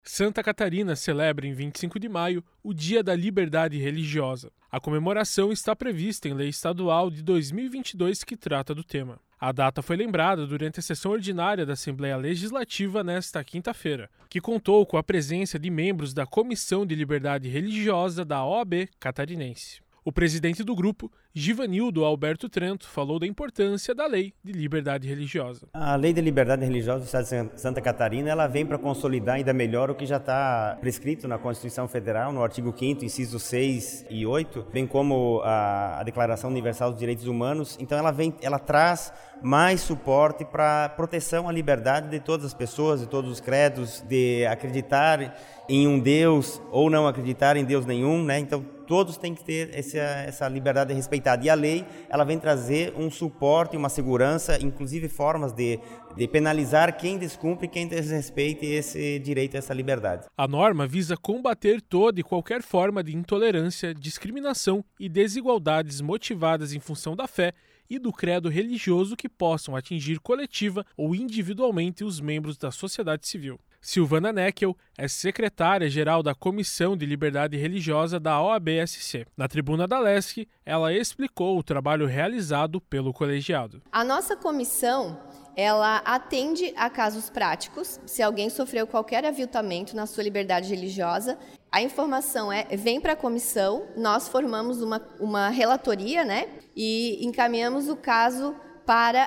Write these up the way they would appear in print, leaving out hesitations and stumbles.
Santa Catarina celebra em 25 de maio o Dia da Liberdade Religiosa. A comemoração está prevista em lei estadual de 2022 que trata do tema. A data foi lembrada durante a sessão ordinária da Assembleia Legislativa nesta quinta-feira, que contou com a presença de membros da Comissão de Liberdade Religiosa da OAB catarinense. O presidente do grupo, Givanildo Alberto Trento, falou da importância da Lei de Liberdade Religiosa. A Lei de Liberdade Religiosa do Estado de Santa Catarina, ela vem para consolidar ainda melhor o que já está prescrito na Constituição Federal, no artigo 5º, incisos 6 e 8, bem como a Declaração Universal dos Direitos Humanos. Então ela traz mais suporte para a proteção à liberdade de todas as pessoas, de todos os credos, de acreditar em um Deus ou não acreditar em Deus nenhum, né? Então todos têm que ter essa liberdade respeitada. E a lei, ela vem trazer um suporte, uma segurança, inclusive formas de penalizar quem descumpre, quem desrespeite esse direito a essa liberdade. A norma visa combater toda e qualquer forma de intolerância, discriminação e desigualdades motivadas em função da fé e do credo religioso que possam atingir coletiva ou individualmente os membros da sociedade civil. Silvana Neckel é secretária-geral da Comissão de Liberdade Religiosa da OAB-SC. Na tribuna da LESC, ela explicou o trabalho realizado pelo colegiado. A nossa comissão, ela atende a casos práticos. Se alguém sofreu qualquer aviltamento na sua liberdade religiosa, a informação vem para a comissão, nós formamos uma relatoria, né, e encaminhamos o caso para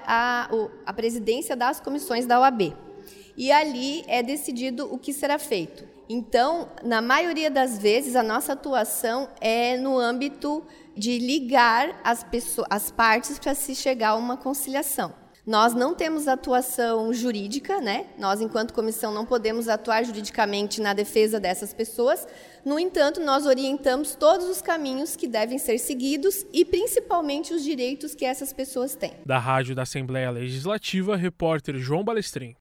a presidência das comissões da OAB. E ali é decidido o que será feito. Então, na maioria das vezes, a nossa atuação é no âmbito de ligar as partes para se chegar a uma conciliação. Nós não temos atuação jurídica, né? Nós, enquanto comissão, não podemos atuar juridicamente na defesa dessas pessoas. No entanto, nós orientamos todos os caminhos que devem ser seguidos e, principalmente, os direitos que essas pessoas têm. Da Rádio da Assembleia Legislativa, repórter João Balestrin.